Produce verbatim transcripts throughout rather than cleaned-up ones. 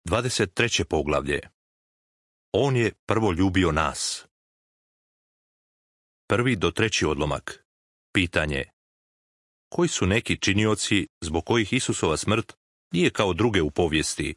dvadeset treće poglavlje. On je prvo ljubio nas. Prvi do treći odlomak. Pitanje. Koji su neki činioci zbog kojih Isusova smrt nije kao druge u povijesti?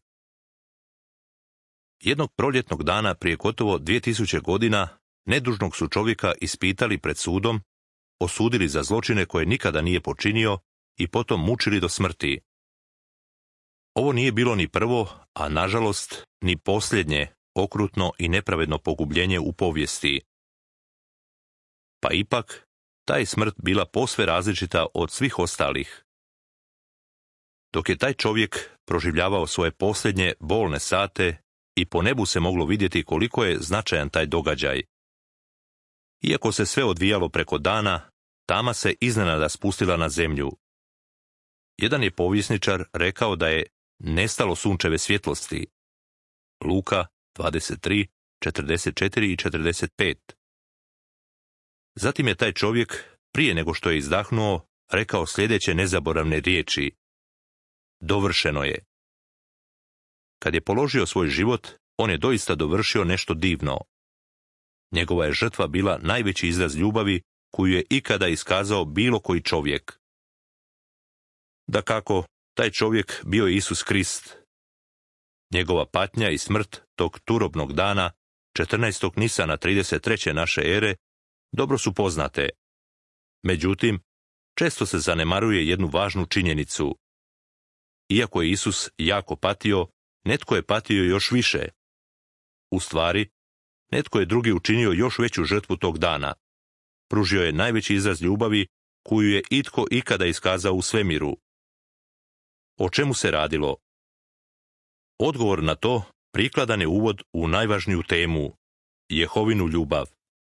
Jednog proljetnog dana prije gotovo dvije tisuće godina nedužnog su čovjeka ispitali pred sudom, osudili za zločine koje nikada nije počinio i potom mučili do smrti. Ovo nije bilo ni prvo, a nažalost ni posljednje okrutno i nepravedno pogubljenje u povijesti. Pa ipak, ta je smrt bila posve različita od svih ostalih. Dok je taj čovjek proživljavao svoje posljednje bolne sate i po nebu se moglo vidjeti koliko je značajan taj događaj. Iako se sve odvijalo preko dana, tama se iznenada spustila na zemlju. Jedan je povjesničar rekao da je nestalo sunčeve svjetlosti. Luka dvadeset tri, četrdeset četiri i četrdeset pet. Zatim je taj čovjek, prije nego što je izdahnuo, rekao sljedeće nezaboravne riječi. Dovršeno je. Kad je položio svoj život, on je doista dovršio nešto divno. Njegova je žrtva bila najveći izraz ljubavi koju je ikada iskazao bilo koji čovjek. Dakako, taj čovjek bio je Isus Krist. Njegova patnja i smrt tog turobnog dana, četrnaestog Nisana trideset treće naše ere, dobro su poznate. Međutim, često se zanemaruje jednu važnu činjenicu. Iako je Isus jako patio, netko je patio još više. U stvari, netko je drugi učinio još veću žrtvu tog dana. Pružio je najveći izraz ljubavi koju je itko ikada iskazao u svemiru. O čemu se radilo? Odgovor na to prikladan je uvod u najvažniju temu, Jehovinu ljubav.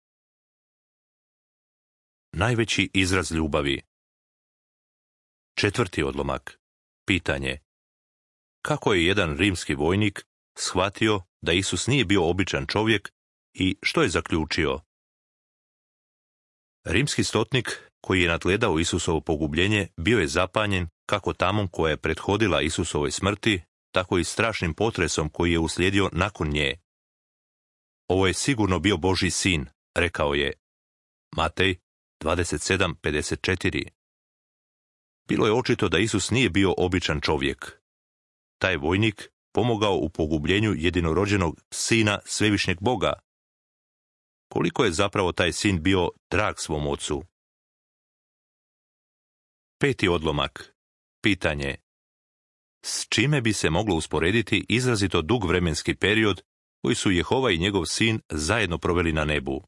Najveći izraz ljubavi. Četvrti odlomak. Pitanje. Kako je jedan rimski vojnik shvatio da Isus nije bio običan čovjek i što je zaključio? Rimski stotnik koji je nadgledao Isusovo pogubljenje bio je zapanjen kako tamom koja je prethodila Isusovoj smrti, tako i strašnim potresom koji je uslijedio nakon nje. Ovo je sigurno bio Božji sin, rekao je. Matej dvadeset sedam pedeset četiri. Bilo je očito da Isus nije bio običan čovjek. Taj vojnik pomogao u pogubljenju jedinorođenog sina svevišnjeg Boga. Koliko je zapravo taj sin bio drag svom ocu? Peti odlomak. Pitanje. S čime bi se moglo usporediti izrazito dug vremenski period koji su Jehova i njegov sin zajedno proveli na nebu?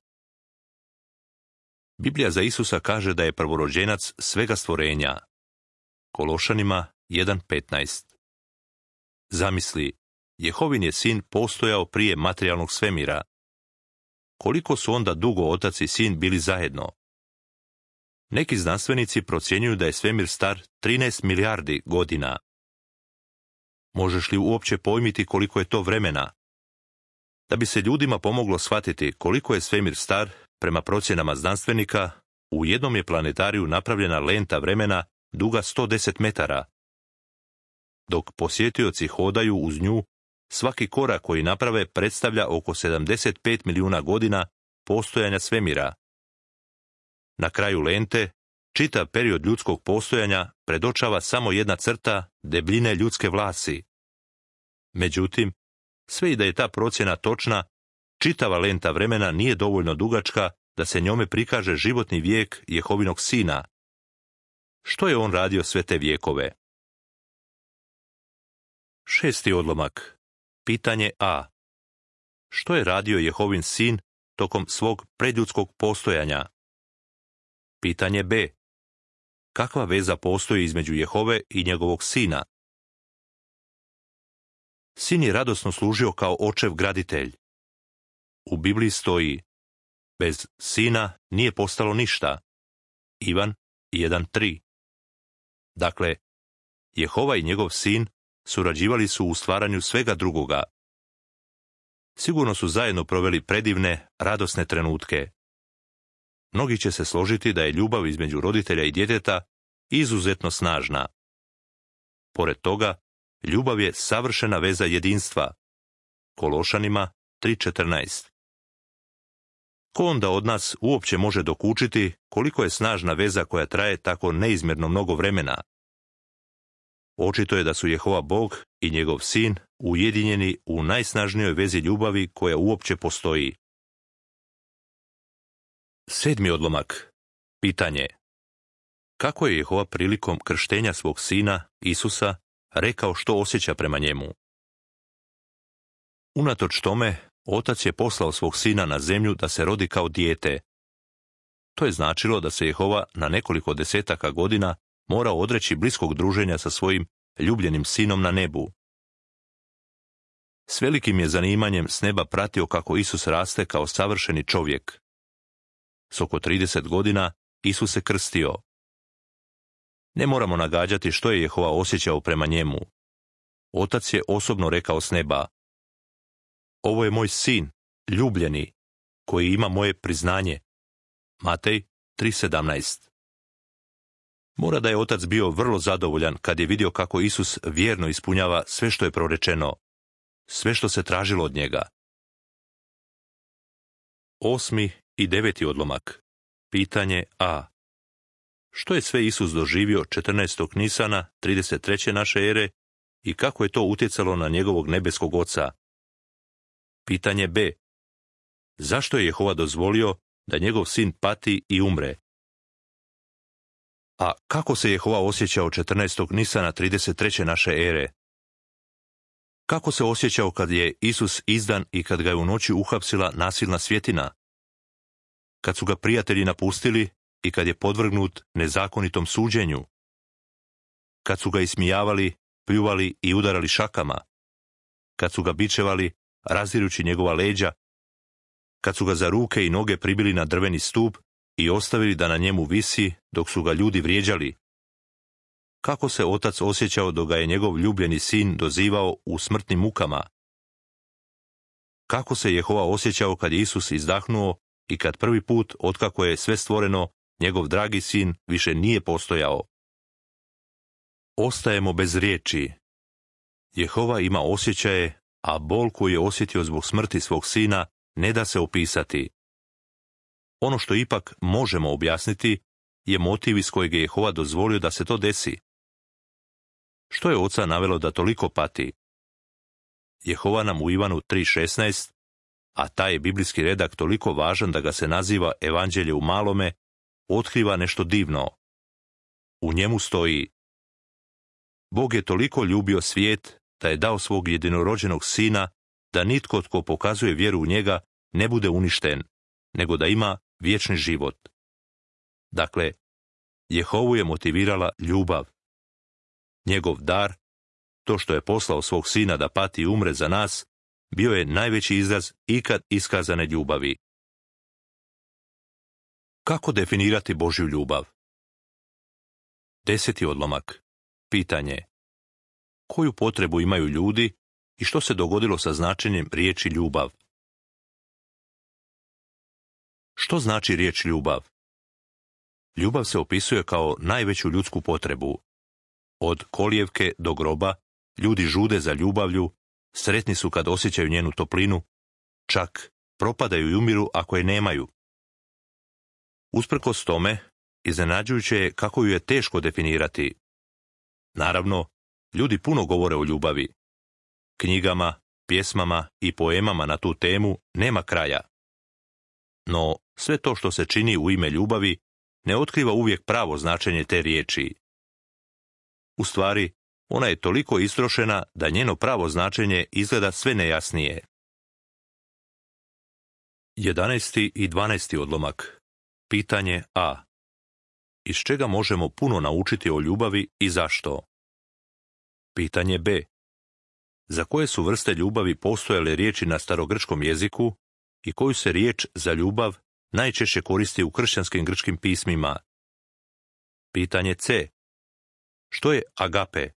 Biblija za Isusa kaže da je prvorođenac svega stvorenja. Kološanima jedan petnaest. Zamisli, Jehovin je sin postojao prije materijalnog svemira. Koliko su onda dugo otac i sin bili zajedno? Neki znanstvenici procjenjuju da je svemir star trinaest milijardi godina. Možeš li uopće pojmiti koliko je to vremena? Da bi se ljudima pomoglo shvatiti koliko je svemir star, prema procjenama znanstvenika, u jednom je planetariju napravljena lenta vremena duga sto deset metara. Dok posjetioci hodaju uz nju, svaki korak koji naprave predstavlja oko sedamdeset pet milijuna godina postojanja svemira. Na kraju lente, čitav period ljudskog postojanja predočava samo jedna crta debljine ljudske vlasi. Međutim, sve i da je ta procjena točna, čitava lenta vremena nije dovoljno dugačka da se njome prikaže životni vijek Jehovinog sina. Što je on radio sve te vijekove? Šesti odlomak. Pitanje A. Što je radio Jehovin sin tokom svog predljudskog postojanja? Pitanje B. Kakva veza postoji između Jehove i njegovog sina? Sin je radosno služio kao očev graditelj. U Bibliji stoji: bez sina nije postalo ništa. Ivan jedan tri. Dakle, Jehova i njegov sin surađivali su u stvaranju svega drugoga. Sigurno su zajedno proveli predivne, radosne trenutke. Mnogi će se složiti da je ljubav između roditelja i djeteta izuzetno snažna. Pored toga, ljubav je savršena veza jedinstva. Kološanima tri četrnaest. Ko onda od nas uopće može dokučiti koliko je snažna veza koja traje tako neizmjerno mnogo vremena? Očito je da su Jehova Bog i njegov sin ujedinjeni u najsnažnijoj vezi ljubavi koja uopće postoji. Sedmi odlomak. Pitanje. Kako je Jehova prilikom krštenja svog sina, Isusa, rekao što osjeća prema njemu? Unatoč tome, Otac je poslao svog sina na zemlju da se rodi kao dijete. To je značilo da se Jehova na nekoliko desetaka godina morao odreći bliskog druženja sa svojim ljubljenim sinom na nebu. S velikim je zanimanjem s neba pratio kako Isus raste kao savršeni čovjek. S oko trideset godina Isus se krstio. Ne moramo nagađati što je Jehova osjećao prema njemu. Otac je osobno rekao s neba: ovo je moj sin, ljubljeni, koji ima moje priznanje. Matej tri sedamnaest. Mora da je otac bio vrlo zadovoljan kad je vidio kako Isus vjerno ispunjava sve što je prorečeno, sve što se tražilo od njega. Osmi i deveti odlomak. Pitanje A. Što je sve Isus doživio četrnaestog Nisana trideset treće naše ere i kako je to utjecalo na njegovog nebeskog Oca? Pitanje B. Zašto je Jehova dozvolio da njegov sin pati i umre? A kako se Jehova osjećao četrnaestog Nisana trideset treće naše ere? Kako se osjećao kad je Isus izdan i kad ga je u noći uhapsila nasilna svjetina? Kad su ga prijatelji napustili i kad je podvrgnut nezakonitom suđenju? Kad su ga ismijavali, pljuvali i udarali šakama? Kad su ga bičevali, razdirući njegova leđa? Kad su ga za ruke i noge pribili na drveni stup i ostavili da na njemu visi dok su ga ljudi vrijeđali? Kako se otac osjećao dok ga je njegov ljubljeni sin dozivao u smrtnim mukama? Kako se Jehova osjećao kad je Isus izdahnuo i kad prvi put, otkako je sve stvoreno, njegov dragi sin više nije postojao? Ostajemo bez riječi. Jehova ima osjećaje, a bol koju je osjetio zbog smrti svog sina ne da se opisati. Ono što ipak možemo objasniti je motiv iz kojeg je Jehova dozvolio da se to desi. Što je oca navelo da toliko pati? Jehova nam u Ivanu tri šesnaest, a taj je biblijski redak toliko važan da ga se naziva Evanđelje u malome, otkriva nešto divno. U njemu stoji: Bog je toliko ljubio svijet da je dao svog jedinorođenog sina da nitko tko pokazuje vjeru u njega ne bude uništen, nego da ima vječni život. Dakle, Jehovu je motivirala ljubav. Njegov dar, to što je poslao svog sina da pati i umre za nas, bio je najveći izraz ikad iskazane ljubavi. Kako definirati Božju ljubav? Deseti odlomak. Pitanje. Koju potrebu imaju ljudi i što se dogodilo sa značenjem riječi ljubav? Što znači riječ ljubav? Ljubav se opisuje kao najveću ljudsku potrebu. Od kolijevke do groba ljudi žude za ljubavlju, sretni su kad osjećaju njenu toplinu, čak propadaju i umiru ako je nemaju. Usprkos tome, iznenađujuće je kako ju je teško definirati. Naravno, ljudi puno govore o ljubavi. Knjigama, pjesmama i poemama na tu temu nema kraja. No, sve to što se čini u ime ljubavi ne otkriva uvijek pravo značenje te riječi. U stvari, ona je toliko istrošena da njeno pravo značenje izgleda sve nejasnije. Jedanaesti i dvanaesti odlomak. Pitanje A. Iz čega možemo puno naučiti o ljubavi i zašto? Pitanje B. Za koje su vrste ljubavi postojale riječi na starogrčkom jeziku i koju se riječ za ljubav najčešće koristi u kršćanskim grčkim pismima? Pitanje C. Što je agape?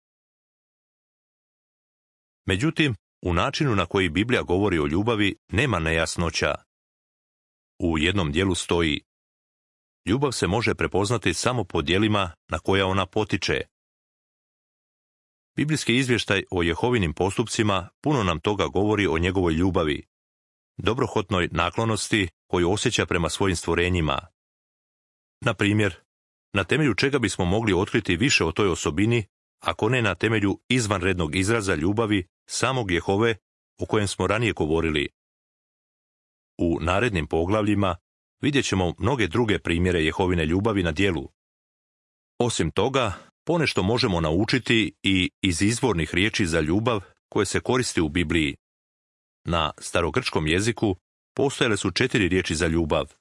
Međutim, u načinu na koji Biblija govori o ljubavi nema nejasnoća. U jednom dijelu stoji: ljubav se može prepoznati samo po djelima na koja ona potiče. Biblijski izvještaj o Jehovinim postupcima puno nam toga govori o njegovoj ljubavi, dobrohotnoj naklonosti koju osjeća prema svojim stvorenjima. Na primjer, na temelju čega bismo mogli otkriti više o toj osobini, ako ne na temelju izvanrednog izraza ljubavi samog Jehove o kojem smo ranije govorili. U narednim poglavljima vidjet ćemo mnoge druge primjere Jehovine ljubavi na djelu. Osim toga, ponešto možemo naučiti i iz izvornih riječi za ljubav koje se koristi u Bibliji. Na starogrčkom jeziku postojale su četiri riječi za ljubav.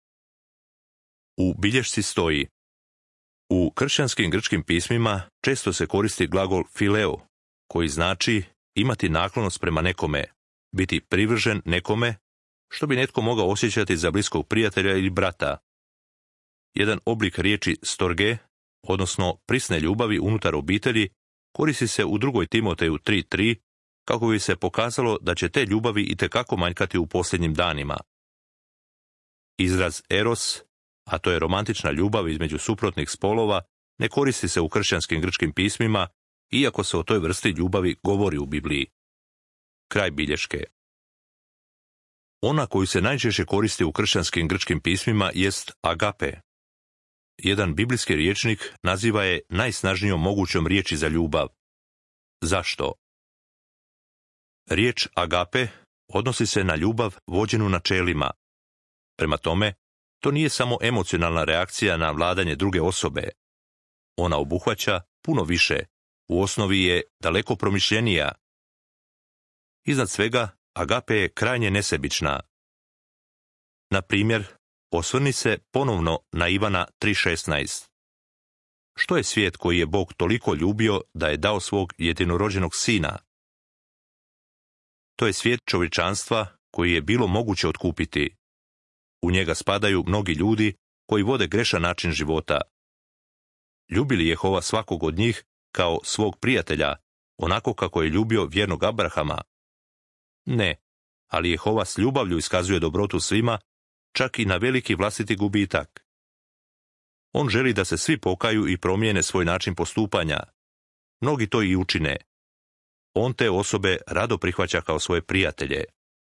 U bilješci stoji: u kršćanskim grčkim pismima često se koristi glagol fileo, koji znači imati naklonost prema nekome, biti privržen nekome, što bi netko mogao osjećati za bliskog prijatelja ili brata. Jedan oblik riječi storge, odnosno prisne ljubavi unutar obitelji, koristi se u drugoj Timoteju tri tri, kako bi se pokazalo da će te ljubavi itekako manjkati u posljednjim danima. Izraz eros, a to je romantična ljubav između suprotnih spolova, ne koristi se u kršćanskim grčkim pismima, iako se o toj vrsti ljubavi govori u Bibliji. Kraj bilješke. Ona koju se najčešće koristi u kršćanskim grčkim pismima jest agape. Jedan biblijski rječnik naziva je najsnažnijom mogućom riječi za ljubav. Zašto? Riječ agape odnosi se na ljubav vođenu načelima. Prema tome, to nije samo emocionalna reakcija na vladanje druge osobe. Ona obuhvaća puno više, u osnovi je daleko promišljenija. Iznad svega, agape je krajnje nesebična. Na primjer, osvrni se ponovno na Ivana tri šesnaest. Što je svijet koji je Bog toliko ljubio da je dao svog jedinorođenog sina? To je svijet čovječanstva koji je bilo moguće otkupiti. U njega spadaju mnogi ljudi koji vode grešan način života. Ljubi li Jehova svakog od njih kao svog prijatelja, onako kako je ljubio vjernog Abrahama? Ne, ali Jehova s ljubavlju iskazuje dobrotu svima, čak i na veliki vlastiti gubitak. On želi da se svi pokaju i promijene svoj način postupanja. Mnogi to i učine. On te osobe rado prihvaća kao svoje prijatelje.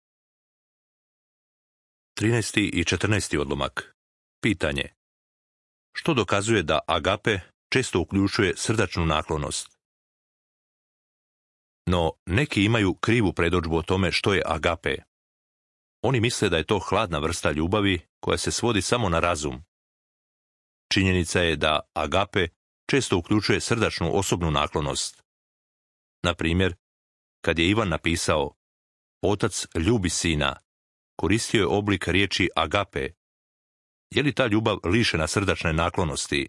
trinaesti i četrnaesti odlomak. Pitanje. Što dokazuje da agape često uključuje srdačnu naklonost? No, neki imaju krivu predodžbu o tome što je agape. Oni misle da je to hladna vrsta ljubavi koja se svodi samo na razum. Činjenica je da agape često uključuje srdačnu osobnu naklonost. Na primjer, kad je Ivan napisao Otac ljubi sina, koristio je oblik riječi agape. Je li ta ljubav lišena srdačne naklonosti?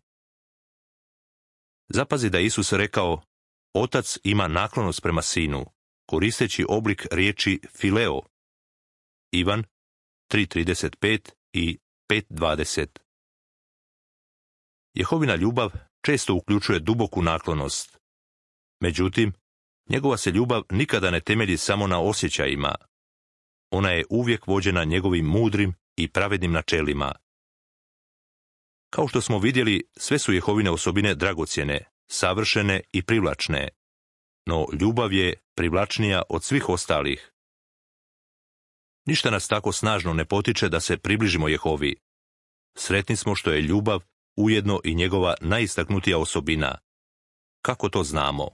Zapazi da Isus rekao Otac ima naklonost prema sinu, koristeći oblik riječi fileo. Ivan tri trideset pet i pet dvadeset. Jehovina ljubav često uključuje duboku naklonost. Međutim, njegova se ljubav nikada ne temelji samo na osjećajima. Ona je uvijek vođena njegovim mudrim i pravednim načelima. Kao što smo vidjeli, sve su Jehovine osobine dragocjene, savršene i privlačne, no ljubav je privlačnija od svih ostalih. Ništa nas tako snažno ne potiče da se približimo Jehovi. Sretni smo što je ljubav ujedno i njegova najistaknutija osobina. Kako to znamo?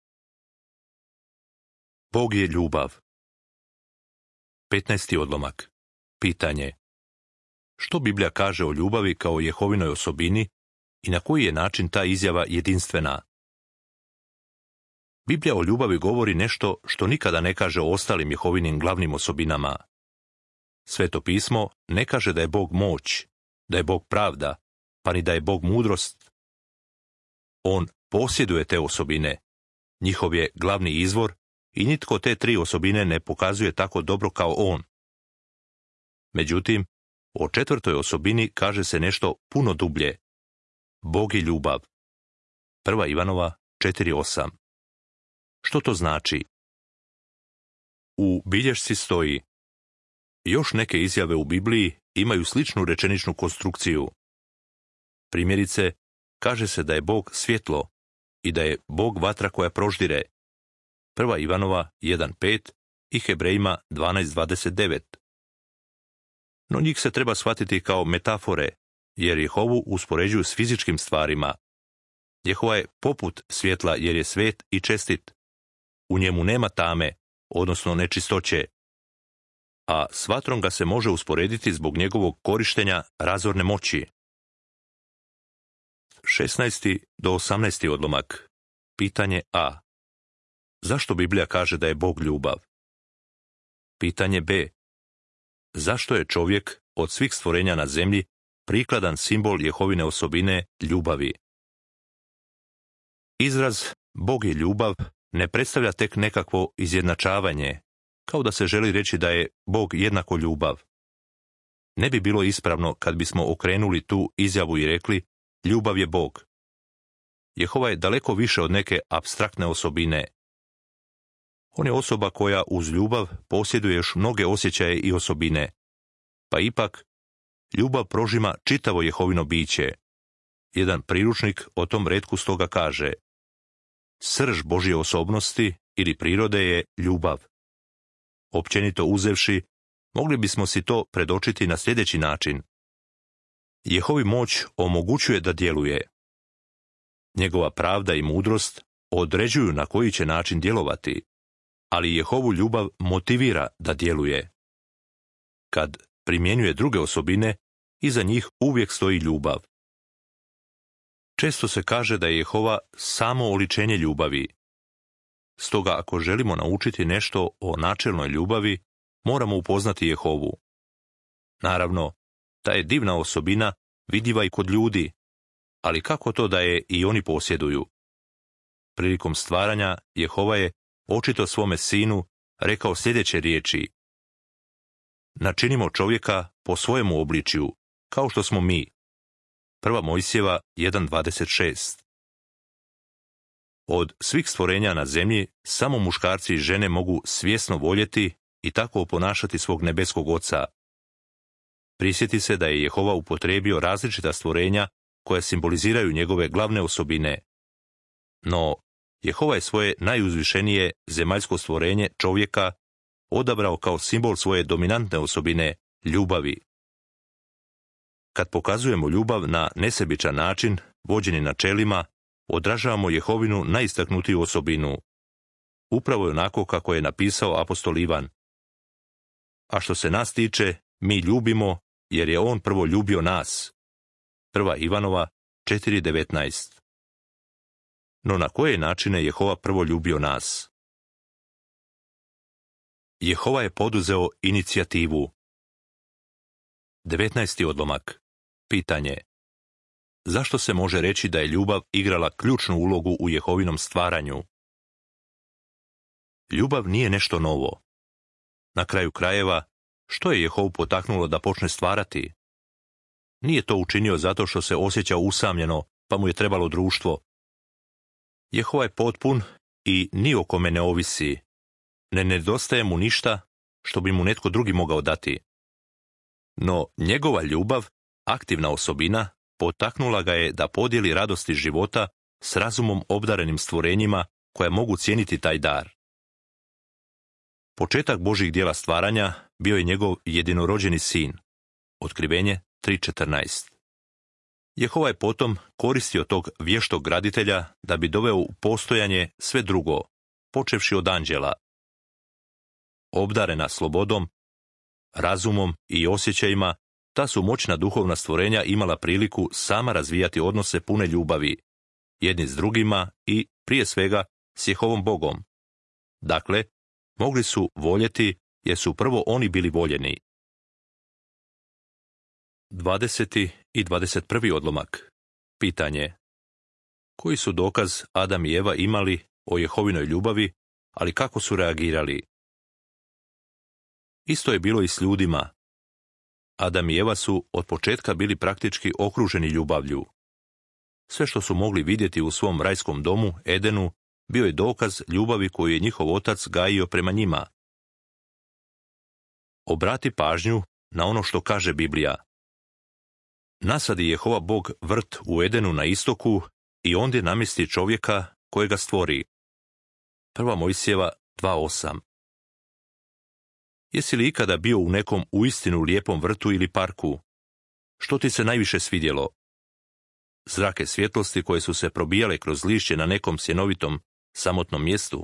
Bog je ljubav. petnaesti odlomak. Pitanje. Što Biblija kaže o ljubavi kao Jehovinoj osobini i na koji je način ta izjava jedinstvena? Biblija o ljubavi govori nešto što nikada ne kaže o ostalim Jehovinim glavnim osobinama. Sveto pismo ne kaže da je Bog moć, da je Bog pravda, pa ni da je Bog mudrost. On posjeduje te osobine. Njihov je glavni izvor i nitko te tri osobine ne pokazuje tako dobro kao on. Međutim, o četvrtoj osobini kaže se nešto puno dublje. Bog je ljubav. Prva Ivanova četiri osam. Što to znači? U bilješci stoji: još neke izjave u Bibliji imaju sličnu rečeničnu konstrukciju. Primjerice, kaže se da je Bog svjetlo, i da je Bog vatra koja proždire. Prva Ivanova jedan pet i Hebrejima dvanaest dvadeset devet. No njih se treba shvatiti kao metafore, jer Jehovu uspoređuju s fizičkim stvarima. Jehova je poput svjetla jer je svet i čestit. U njemu nema tame, odnosno nečistoće. A s vatrom ga se može usporediti zbog njegovog korištenja razorne moći. šesnaesti do osamnaesti odlomak. Pitanje A. Zašto Biblija kaže da je Bog ljubav? Pitanje B. Zašto je čovjek od svih stvorenja na zemlji prikladan simbol Jehovine osobine ljubavi? Izraz Bog je ljubav ne predstavlja tek nekakvo izjednačavanje, kao da se želi reći da je Bog jednako ljubav. Ne bi bilo ispravno kad bismo okrenuli tu izjavu i rekli ljubav je Bog. Jehova je daleko više od neke apstraktne osobine. On je osoba koja uz ljubav posjeduje još mnoge osjećaje i osobine, pa ipak ljubav prožima čitavo Jehovino biće. Jedan priručnik o tom retku stoga kaže: srž Božje osobnosti ili prirode je ljubav. Općenito uzevši, mogli bismo si to predočiti na sljedeći način. Jehovi moć omogućuje da djeluje. Njegova pravda i mudrost određuju na koji će način djelovati, ali Jehovu ljubav motivira da djeluje. Kad primjenjuje druge osobine, iza njih uvijek stoji ljubav. Često se kaže da je Jehova samo oličenje ljubavi. Stoga ako želimo naučiti nešto o načelnoj ljubavi, moramo upoznati Jehovu. Naravno, ta je divna osobina vidljiva i kod ljudi, ali kako to da je i oni posjeduju? Prilikom stvaranja Jehova je očito svome sinu rekao sljedeće riječi: načinimo čovjeka po svojemu obličju, kao što smo mi. Prva Mojsijeva jedan dvadeset šest. Od svih stvorenja na zemlji samo muškarci i žene mogu svjesno voljeti i tako oponašati svog nebeskog Oca. Prisjeti se da je Jehova upotrijebio različita stvorenja koja simboliziraju njegove glavne osobine. No, Jehova je svoje najuzvišenije zemaljsko stvorenje, čovjeka, odabrao kao simbol svoje dominantne osobine, ljubavi. Kad pokazujemo ljubav na nesebičan način, vođeni načelima, odražavamo Jehovinu najistaknutiju osobinu. Upravo je onako kako je napisao apostol Ivan: a što se nas tiče, mi ljubimo, jer je on prvo ljubio nas. Prva Ivanova četiri devetnaest. No na koje načine Jehova prvo ljubio nas? Jehova je poduzeo inicijativu. devetnaesti odlomak. Pitanje. Zašto se može reći da je ljubav igrala ključnu ulogu u Jehovinom stvaranju? Ljubav nije nešto novo. Na kraju krajeva, što je Jehovu potaknulo da počne stvarati? Nije to učinio zato što se osjećao usamljeno, pa mu je trebalo društvo. Jehova je potpun i ni o kome ne ovisi. Ne nedostaje mu ništa što bi mu netko drugi mogao dati. No njegova ljubav, aktivna osobina, potaknula ga je da podijeli radosti života s razumom obdarenim stvorenjima koja mogu cijeniti taj dar. Početak Božjih djela stvaranja bio je njegov jedinorođeni sin. Otkrivenje tri četrnaest. Jehova je potom koristio tog vještog graditelja da bi doveo u postojanje sve drugo, počevši od anđela. Obdarena slobodom, razumom i osjećajima, ta su moćna duhovna stvorenja imala priliku sama razvijati odnose pune ljubavi, jedni s drugima i, prije svega, s Jehovom Bogom. Dakle, mogli su voljeti jer su prvo oni bili voljeni. dvadeseti i dvadeset prvi odlomak. Pitanje. Koji su dokaz Adam i Eva imali o Jehovinoj ljubavi, ali kako su reagirali? Isto je bilo i s ljudima. Adam i Eva su od početka bili praktički okruženi ljubavlju. Sve što su mogli vidjeti u svom rajskom domu, Edenu, bio je dokaz ljubavi koju je njihov otac gajio prema njima. Obrati pažnju na ono što kaže Biblija. Nasadi Jehova Bog vrt u Edenu na istoku i ondje namjesti čovjeka kojega stvori. Prva Mojsijeva dva osam. Jesi li ikada bio u nekom uistinu lijepom vrtu ili parku? Što ti se najviše svidjelo? Zrake svjetlosti koje su se probijale kroz lišće na nekom sjenovitom, samotnom mjestu?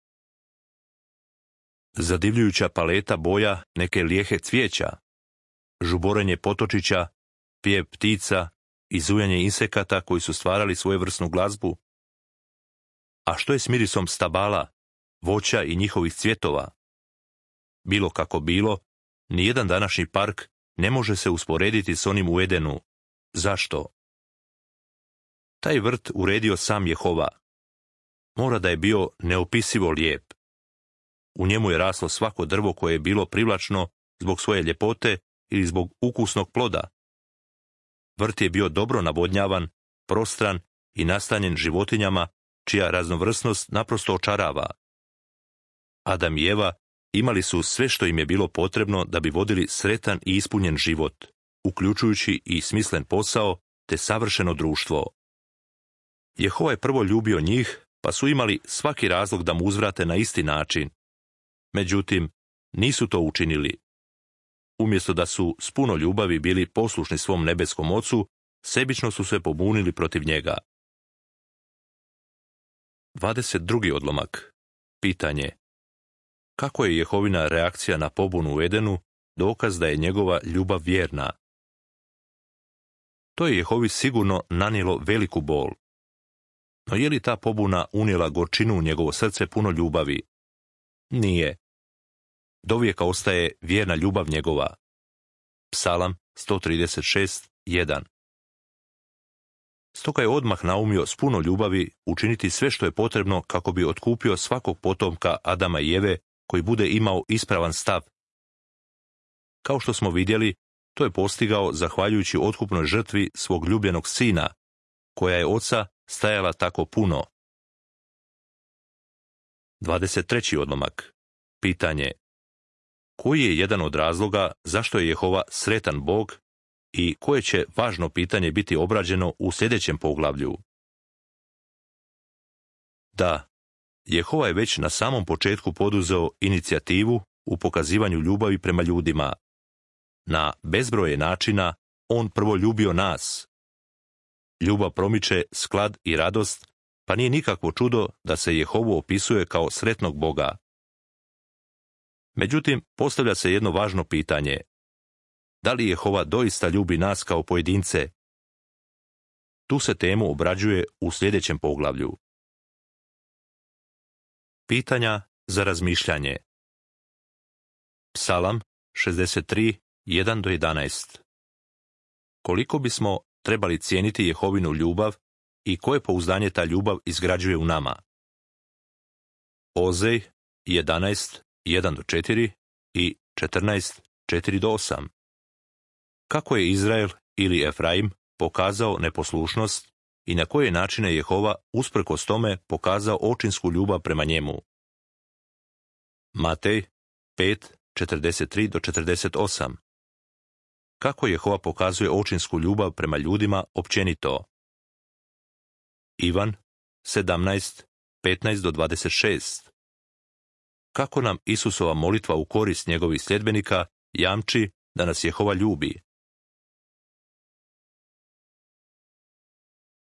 Zadivljujuća paleta boja neke lijehe cvijeća? Žuborenje potočića, pjev ptica i zujanje insekata koji su stvarali svojevrsnu glazbu? A što je s mirisom stabala, voća i njihovih cvjetova? Bilo kako bilo, nijedan današnji park ne može se usporediti s onim u Edenu. Zašto? Taj vrt uredio sam Jehova. Mora da je bio neopisivo lijep. U njemu je raslo svako drvo koje je bilo privlačno zbog svoje ljepote ili zbog ukusnog ploda. Vrt je bio dobro navodnjavan, prostran i nastanjen životinjama čija raznovrsnost naprosto očarava. Adam i Eva imali su sve što im je bilo potrebno da bi vodili sretan i ispunjen život, uključujući i smislen posao te savršeno društvo. Jehova je prvo ljubio njih, pa su imali svaki razlog da mu uzvrate na isti način. Međutim, nisu to učinili. Umjesto da su s puno ljubavi bili poslušni svom nebeskom ocu, sebično su se pobunili protiv njega. dvadeset drugi odlomak. Pitanje. Kako je Jehovina reakcija na pobunu u Edenu dokaz da je njegova ljubav vjerna? To je Jehovi sigurno nanijelo veliku bol. No je li ta pobuna unijela gorčinu u njegovo srce puno ljubavi? Nije. Dovijeka ostaje vjerna ljubav njegova. Psalam sto trideset šest jedan. Stoga je odmah naumio s puno ljubavi učiniti sve što je potrebno kako bi otkupio svakog potomka Adama i Eve koji bude imao ispravan stav. Kao što smo vidjeli, to je postigao zahvaljujući otkupnoj žrtvi svog ljubljenog sina, koja je oca stajala tako puno. dvadeset treći odlomak. Pitanje. Koji je jedan od razloga zašto je Jehova sretan Bog i koje će važno pitanje biti obrađeno u sljedećem poglavlju? Da, Jehova je već na samom početku poduzeo inicijativu u pokazivanju ljubavi prema ljudima. Na bezbroje načina on prvo ljubio nas. Ljubav promiče sklad i radost, pa nije nikakvo čudo da se Jehovu opisuje kao sretnog Boga. Međutim, postavlja se jedno važno pitanje. Da li Jehova doista ljubi nas kao pojedince? Tu se temu obrađuje u sljedećem poglavlju. Pitanja za razmišljanje. Psalam šezdeset tri, jedan do jedanaest. Koliko bismo trebali cijeniti Jehovinu ljubav i koje pouzdanje ta ljubav izgrađuje u nama? Ozej jedanaest, jedan do četiri i četrnaest, četiri do osam. Kako je Izrael ili Efraim pokazao neposlušnost i na koje načine Jehova usprkos tome pokazao očinsku ljubav prema njemu? Matej pet, četrdeset tri do četrdeset osam. Kako Jehova pokazuje očinsku ljubav prema ljudima općenito? Ivan sedamnaest, petnaest do dvadeset šest. Kako nam Isusova molitva u korist njegovih sljedbenika jamči da nas Jehova ljubi?